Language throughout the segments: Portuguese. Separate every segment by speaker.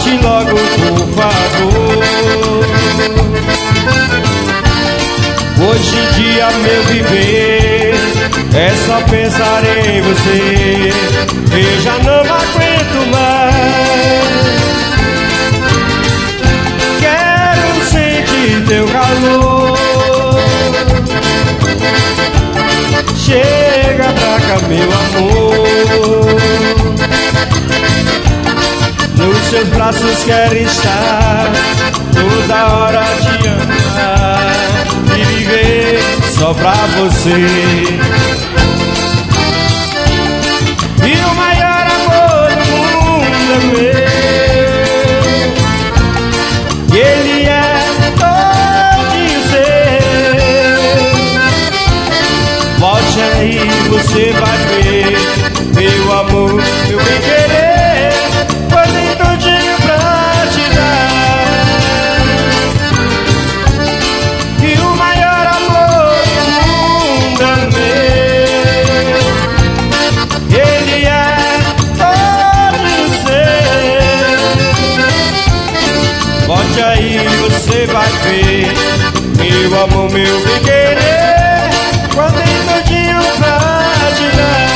Speaker 1: volte logo, por favor. Hoje em dia meu viver é só pensar em você. Eu já não aguento mais. Quero sentir teu calor. Chega pra cá, meu amor. Nos seus braços quero estar, toda hora te amar e viver só pra você. E o maior amor do mundo é meu, e ele é todinho seu. Volte aí, você vai ver, meu amor, meu bem querer, pois tem todinho pra te dar. E o maior amor do mundo é meu, ele é todo seu. Volte aí, você vai ver, meu amor, meu bem querer, quando tem todinho pra te dar.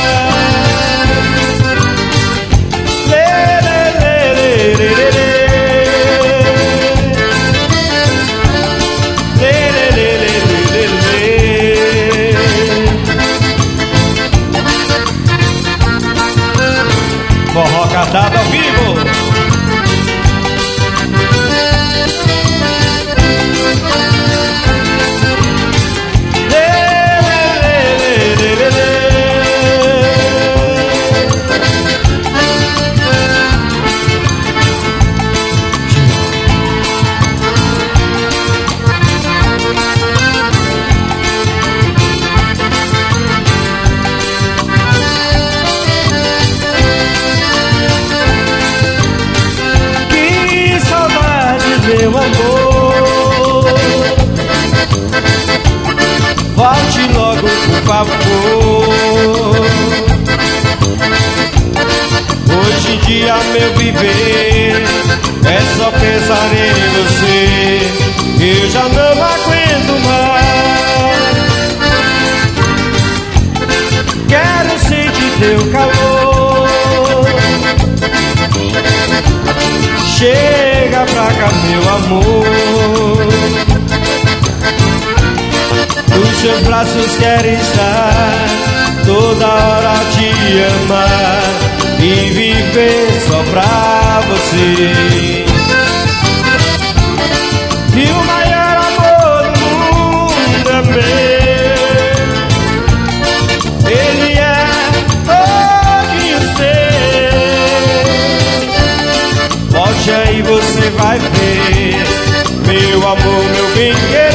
Speaker 1: Forró cantado ao vivo. Meu amor, volte logo, por favor. Hoje em dia meu viver é só pensar em você. Eu já não aguento mais. Quero sentir teu calor. Chega pra cá, meu amor. Nos seus braços quero estar, toda hora te amar e viver só pra você. E o maior amor do mundo é meu, ele é todinho seu. Volte aí, você vai ver, meu amor, meu bem querer.